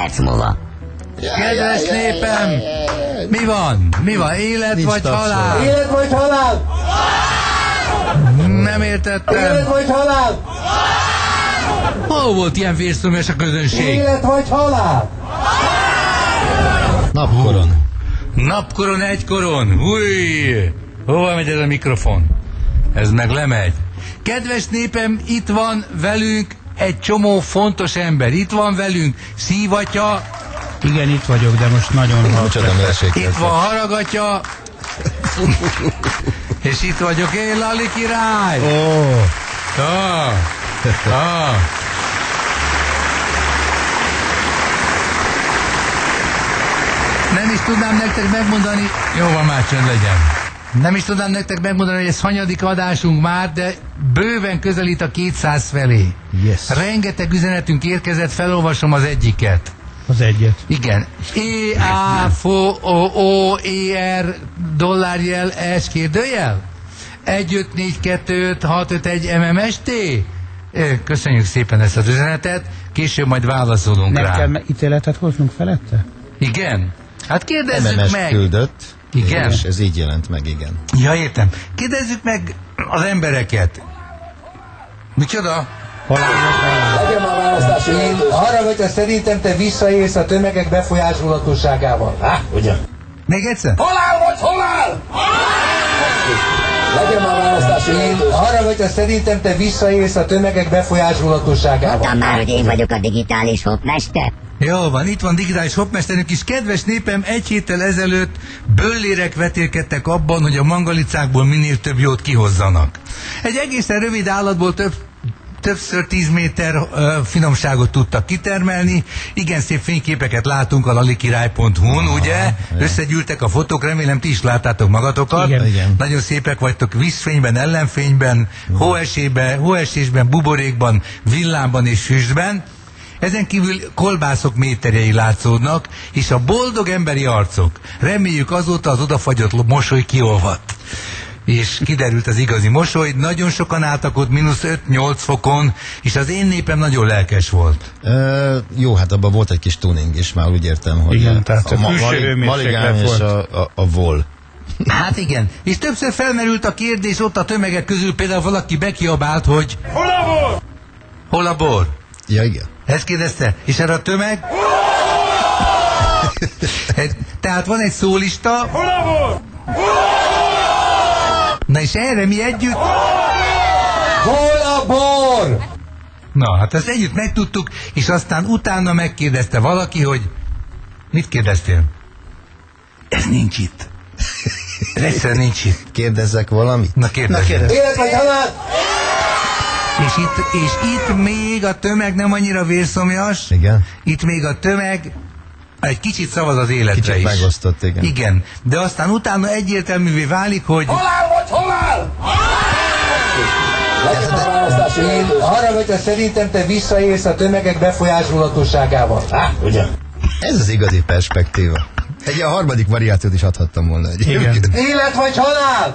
perc múlva. Kedves népem! Mi van? Mi van? Élet Nincs vagy tapsolás. halál? Élet vagy halál? Nem értettem. Élet vagy halál? Hol volt ilyen vérszomjas a közönség? Élet vagy halál? Napkoron. Napkoron, egykoron. Húj! Hova megy ez a mikrofon? Ez meg lemegy. Kedves népem, itt van velünk egy csomó fontos ember. Itt van velünk Szívatya. Igen, itt vagyok, de most nagyon Micsoda mérsékelt. Itt van Haragatya. És itt vagyok én, Lali király. Nem is tudnám nektek megmondani, jó van, már csönd legyen. Nem is tudnám nektek megmondani, hogy ez hanyadik adásunk már, de bőven közelít a 200 felé. Yes. Rengeteg üzenetünk érkezett, felolvasom az egyiket. Az egyet. Igen. EAFOOER dollárjel S kérdőjel? 1542565 MMST? Köszönjük szépen ezt az üzenetet, később majd válaszolunk Nem rá. kell ítéletet hoznunk felette? Igen? Hát kérdezzük MMS meg. küldött. Igen? És ez így jelent meg, igen. Ja, értem. Kérdezzük meg az embereket. Micsoda? Legyen már választási idő. Arra, hogy szerintem te visszaélsz a tömegek befolyásolhatóságával. Ugyan? Még egyszer? Halál vagy halál? Legyen már választási idő. Arra, hogy szerintem te visszaélsz a tömegek befolyásolhatóságával. Mondtam már, hogy én vagyok a digitális hopmester. Jó van, itt van digitális hopmesterünk is. Kedves népem, egy héttel ezelőtt böllérek vetélkedtek abban, hogy a mangalicákból minél több jót kihozzanak. Egy egészen rövid állatból többször 10 méter finomságot tudtak kitermelni. Igen szép fényképeket látunk a lalikirály.hu-n, ugye? Összegyűltek a fotók, remélem ti is láttátok magatokat. Igen. Nagyon szépek vagytok vízfényben, ellenfényben, hóesésben, buborékban, villámban és füstben. Ezen kívül kolbászok méterjei látszódnak, és a boldog emberi arcok. Reméljük azóta az odafagyott mosoly kiolvadt. És kiderült az igazi mosoly, nagyon sokan álltak ott -5-8 fokon, és az én népem nagyon lelkes volt. Jó, hát abban volt egy kis tuning is, már úgy értem, hogy Igen, tehát a külső Maligán hőmérséklet és volt. a vol. Hát igen, és többször felmerült a kérdés ott a tömegek közül, például valaki bekiabált, hogy hol a bor? Hol a bor? Ja, igen. Ezt kérdezte, és erre a tömeg? Tehát van egy szólista. Hol a bor? Na és erre mi együtt? Hol a bor? Na, hát ezt együtt megtudtuk, és aztán utána megkérdezte valaki, hogy mit kérdeztél? Ez nincs itt. Ez egyszerűen nincs itt. Kérdezzek valamit? Na kérdezz. Élet vagy halál? És itt még a tömeg nem annyira vérszomjas. Igen. Itt még a tömeg egy kicsit szavaz az életre Kicsit is. megosztott, igen. Igen, de aztán utána egyértelművé válik, hogy Halál vagy halál? Legyen már választási idő. Arra, hogy szerintem te visszaélsz a tömegek befolyásolhatóságával. Ugyan? Ez az igazi perspektíva. Egy ilyen harmadik variációt is adhattam volna. Igen. Élet vagy halál?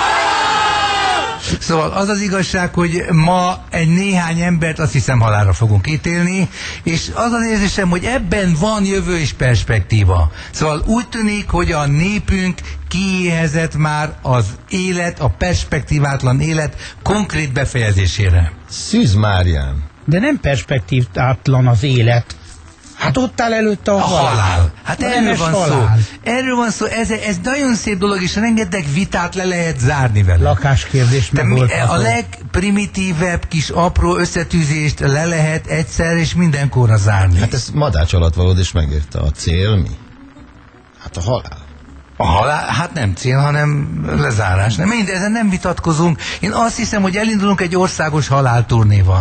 Szóval az az igazság, hogy ma egy néhány embert azt hiszem halálra fogunk ítélni, és az az érzésem, hogy ebben van jövő és perspektíva. Szóval úgy tűnik, hogy a népünk kiéhezett már az élet, a perspektívátlan élet konkrét befejezésére. Szűz Márián. De nem perspektívátlan az élet. Hát ott áll előtte a halál. Hát A erről nemes van szó. halál. Erről van szó, ez nagyon szép dolog, és rengeteg vitát le lehet zárni vele. Lakáskérdés De megoldható. a legprimitívebb kis apró összetűzést le lehet egyszer és mindenkorra zárni. Hát ez madács alatt valód, és megérte. A cél mi? Hát a halál. A halál, hát nem cél, hanem lezárás. Nem, ezen nem vitatkozunk. Én azt hiszem, hogy elindulunk egy országos halálturnéval.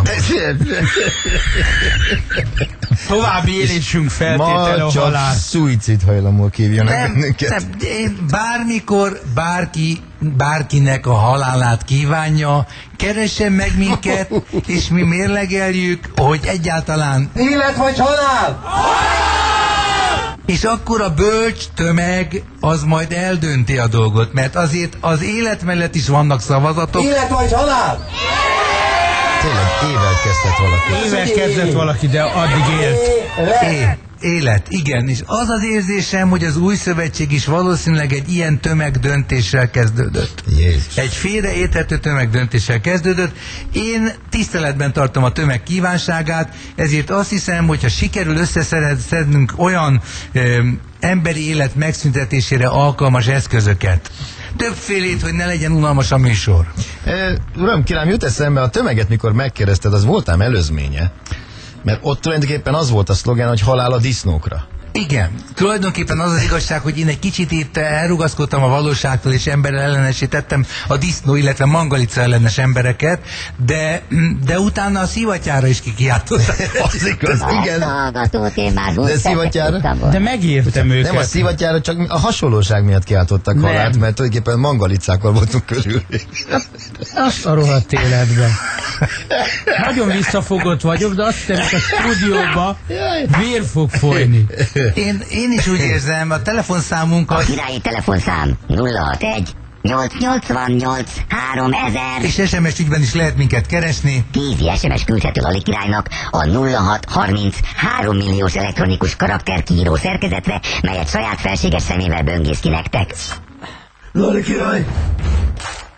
További élésünk feltétele Ma a csak halál. szuicid hajlamok hívjanak bennünket. Nem, bármikor bárkinek a halálát kívánja, keressen meg minket, és mi mérlegeljük, hogy egyáltalán, Élet vagy halál? és akkor a bölcs tömeg az majd eldönti a dolgot, mert azért az élet mellett is vannak szavazatok. Élet vagy halál? Tényleg évvel kezdett valaki. Évvel kezdett valaki, de addig élt. élet, igen, és az az érzésem, hogy az új szövetség is valószínűleg egy ilyen tömegdöntéssel kezdődött. Jézus. Egy félreérthető tömegdöntéssel kezdődött. Én tiszteletben tartom a tömeg kívánságát, ezért azt hiszem, hogyha sikerül összeszednünk olyan emberi élet megszüntetésére alkalmas eszközöket, többfélét, hogy ne legyen unalmas a műsor. Uram, kérem, jut eszembe, a tömeget, mikor megkérdezted, az voltám előzménye? Mert ott tulajdonképpen az volt a szlogán, hogy halál a disznókra. Igen, tulajdonképpen az az igazság, hogy én egy kicsit itt elrugaszkodtam a valóságtól, és emberellenesítettem a disznó, illetve mangalica ellenes embereket, de utána a szivatyára is kikiáltottak. Az igaz, igen. Hallgatót én már De szivatyára? De megértem őket. Nem a szivatyára, csak a hasonlóság miatt kiáltottak halált, mert tulajdonképpen mangalicákkal voltunk körül. Azt a rohadt életben. Nagyon visszafogott vagyok, de azt hiszem, hogy a stúdióba vér fog folyni. Én is úgy érzem, a telefonszámunkat... A királyi telefonszám 061 888 3000. És SMS ügyben is lehet minket keresni. 10 SMS küldhető Lali királynak a 0630 3 milliós elektronikus karakterkiíró szerkezetre, melyet saját felséges szemével böngész ki nektek. Lali király,